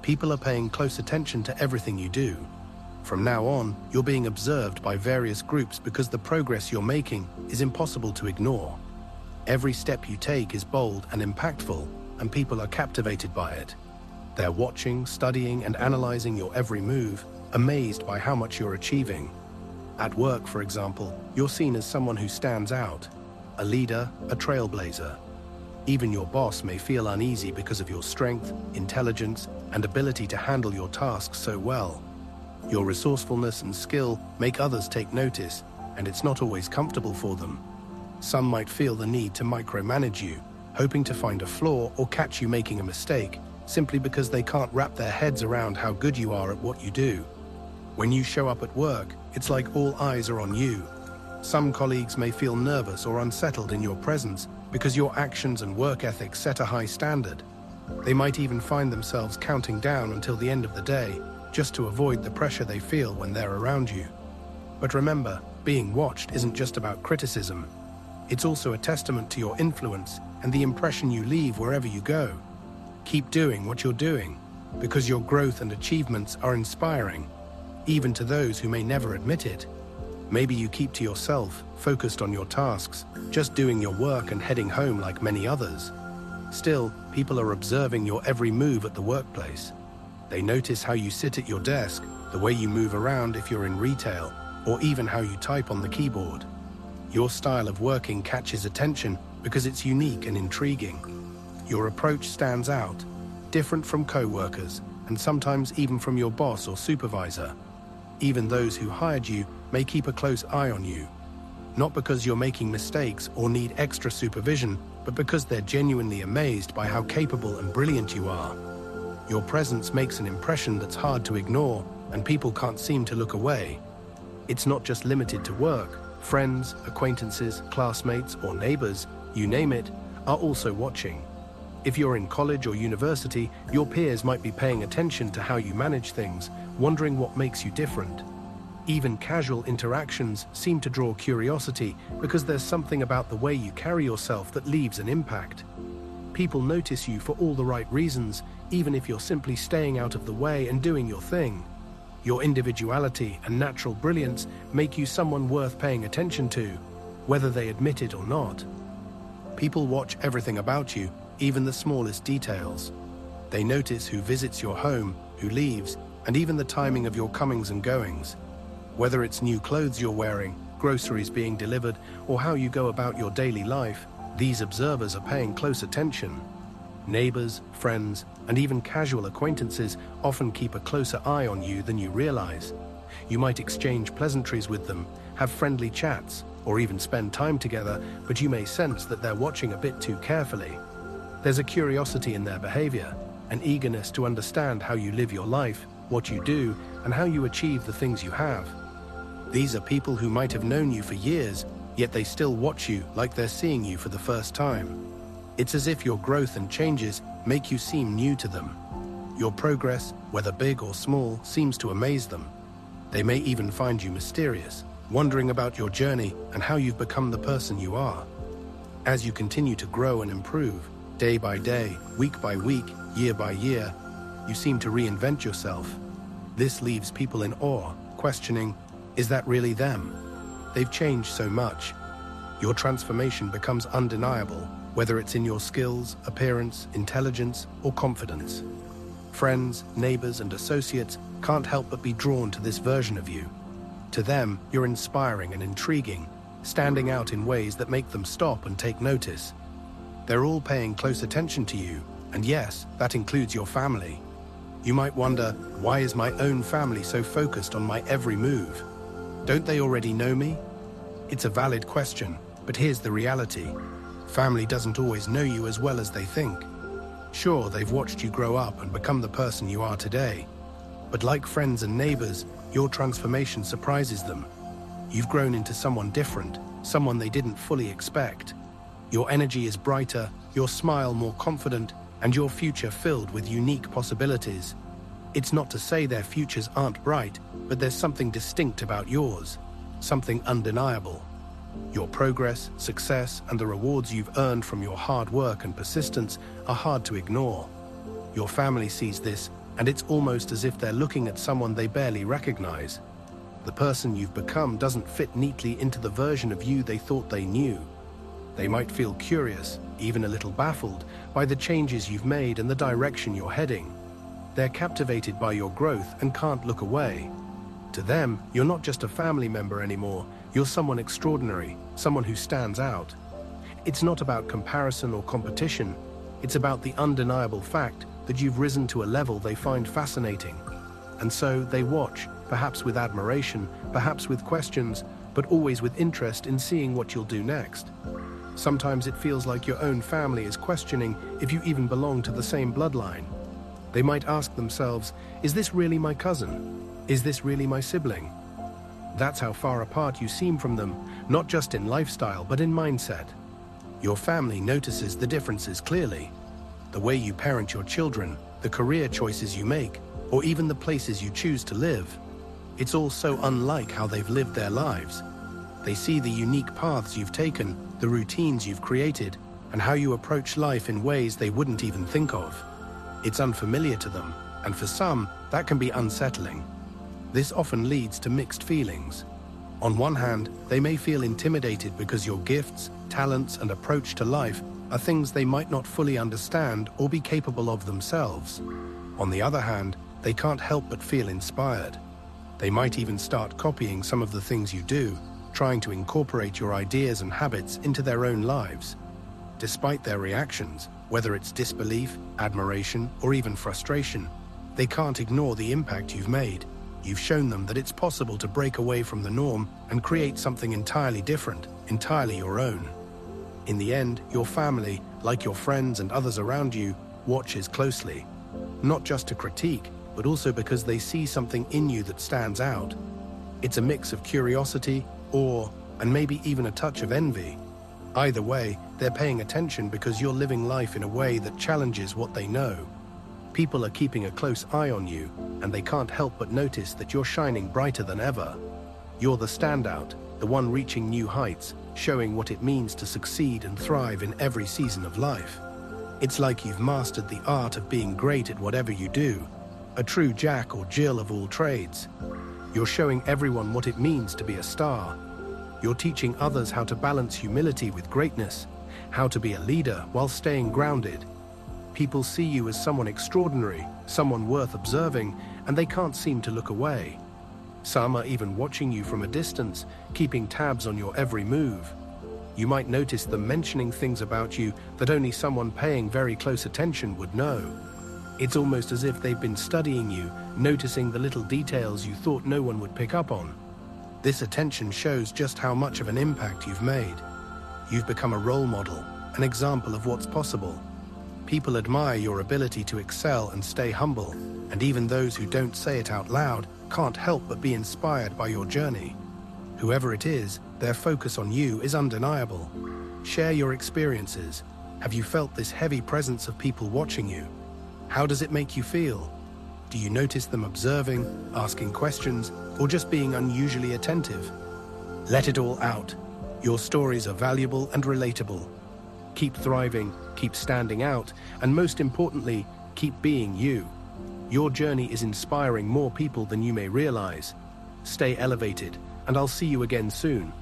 People are paying close attention to everything you do. From now on, you're being observed by various groups because the progress you're making is impossible to ignore. Every step you take is bold and impactful, and people are captivated by it. They're watching, studying, and analyzing your every move, amazed by how much you're achieving. At work, for example, you're seen as someone who stands out, a leader, a trailblazer. Even your boss may feel uneasy because of your strength, intelligence, and ability to handle your tasks so well. Your resourcefulness and skill make others take notice, and it's not always comfortable for them. Some might feel the need to micromanage you, hoping to find a flaw or catch you making a mistake, simply because they can't wrap their heads around how good you are at what you do. When you show up at work, it's like all eyes are on you. Some colleagues may feel nervous or unsettled in your presence because your actions and work ethic set a high standard. They might even find themselves counting down until the end of the day, just to avoid the pressure they feel when they're around you. But remember, being watched isn't just about criticism. It's also a testament to your influence and the impression you leave wherever you go. Keep doing what you're doing, because your growth and achievements are inspiring, even to those who may never admit it. Maybe you keep to yourself, focused on your tasks, just doing your work and heading home like many others. Still, people are observing your every move at the workplace. They notice how you sit at your desk, the way you move around if you're in retail, or even how you type on the keyboard. Your style of working catches attention because it's unique and intriguing. Your approach stands out, different from co-workers, and sometimes even from your boss or supervisor. Even those who hired you may keep a close eye on you, not because you're making mistakes or need extra supervision, but because they're genuinely amazed by how capable and brilliant you are. Your presence makes an impression that's hard to ignore, and people can't seem to look away. It's not just limited to work. Friends, acquaintances, classmates, or neighbors, you name it, are also watching. If you're in college or university, your peers might be paying attention to how you manage things, wondering what makes you different. Even casual interactions seem to draw curiosity because there's something about the way you carry yourself that leaves an impact. People notice you for all the right reasons, even if you're simply staying out of the way and doing your thing. Your individuality and natural brilliance make you someone worth paying attention to, whether they admit it or not. People watch everything about you, even the smallest details. They notice who visits your home, who leaves, and even the timing of your comings and goings. Whether it's new clothes you're wearing, groceries being delivered, or how you go about your daily life, these observers are paying close attention. Neighbors, friends, and even casual acquaintances often keep a closer eye on you than you realize. You might exchange pleasantries with them, have friendly chats, or even spend time together, but you may sense that they're watching a bit too carefully. There's a curiosity in their behavior, an eagerness to understand how you live your life, what you do, and how you achieve the things you have. These are people who might have known you for years, yet they still watch you like they're seeing you for the first time. It's as if your growth and changes make you seem new to them. Your progress, whether big or small, seems to amaze them. They may even find you mysterious, wondering about your journey and how you've become the person you are. As you continue to grow and improve, day by day, week by week, year by year, you seem to reinvent yourself. This leaves people in awe, questioning, is that really them? They've changed so much. Your transformation becomes undeniable, whether it's in your skills, appearance, intelligence, or confidence. Friends, neighbors, and associates can't help but be drawn to this version of you. To them, you're inspiring and intriguing, standing out in ways that make them stop and take notice. They're all paying close attention to you, and yes, that includes your family. You might wonder, why is my own family so focused on my every move? Don't they already know me? It's a valid question, but here's the reality. Family doesn't always know you as well as they think. Sure, they've watched you grow up and become the person you are today. But like friends and neighbors, your transformation surprises them. You've grown into someone different, someone they didn't fully expect. Your energy is brighter, your smile more confident, and your future filled with unique possibilities. It's not to say their futures aren't bright, but there's something distinct about yours, something undeniable. Your progress, success, and the rewards you've earned from your hard work and persistence are hard to ignore. Your family sees this, and it's almost as if they're looking at someone they barely recognize. The person you've become doesn't fit neatly into the version of you they thought they knew. They might feel curious, even a little baffled, by the changes you've made and the direction you're heading. They're captivated by your growth and can't look away. To them, you're not just a family member anymore, you're someone extraordinary, someone who stands out. It's not about comparison or competition, it's about the undeniable fact that you've risen to a level they find fascinating. And so they watch, perhaps with admiration, perhaps with questions, but always with interest in seeing what you'll do next. Sometimes it feels like your own family is questioning if you even belong to the same bloodline. They might ask themselves, is this really my cousin? Is this really my sibling? That's how far apart you seem from them, not just in lifestyle, but in mindset. Your family notices the differences clearly. The way you parent your children, the career choices you make, or even the places you choose to live. It's all so unlike how they've lived their lives. They see the unique paths you've taken, the routines you've created, and how you approach life in ways they wouldn't even think of. It's unfamiliar to them, and for some, that can be unsettling. This often leads to mixed feelings. On one hand, they may feel intimidated because your gifts, talents, and approach to life are things they might not fully understand or be capable of themselves. On the other hand, they can't help but feel inspired. They might even start copying some of the things you do, trying to incorporate your ideas and habits into their own lives. Despite their reactions, whether it's disbelief, admiration, or even frustration, they can't ignore the impact you've made. You've shown them that it's possible to break away from the norm and create something entirely different, entirely your own. In the end, your family, like your friends and others around you, watches closely. Not just to critique, but also because they see something in you that stands out. It's a mix of curiosity, awe, and maybe even a touch of envy. Either way, they're paying attention because you're living life in a way that challenges what they know. People are keeping a close eye on you, and they can't help but notice that you're shining brighter than ever. You're the standout, the one reaching new heights, showing what it means to succeed and thrive in every season of life. It's like you've mastered the art of being great at whatever you do, a true Jack or Jill of all trades. You're showing everyone what it means to be a star. You're teaching others how to balance humility with greatness, how to be a leader while staying grounded. People see you as someone extraordinary, someone worth observing, and they can't seem to look away. Some are even watching you from a distance, keeping tabs on your every move. You might notice them mentioning things about you that only someone paying very close attention would know. It's almost as if they've been studying you, noticing the little details you thought no one would pick up on. This attention shows just how much of an impact you've made. You've become a role model, an example of what's possible. People admire your ability to excel and stay humble, and even those who don't say it out loud can't help but be inspired by your journey. Whoever it is, their focus on you is undeniable. Share your experiences. Have you felt this heavy presence of people watching you? How does it make you feel? Do you notice them observing, asking questions, or just being unusually attentive? Let it all out. Your stories are valuable and relatable. Keep thriving, keep standing out, and most importantly, keep being you. Your journey is inspiring more people than you may realize. Stay elevated, and I'll see you again soon.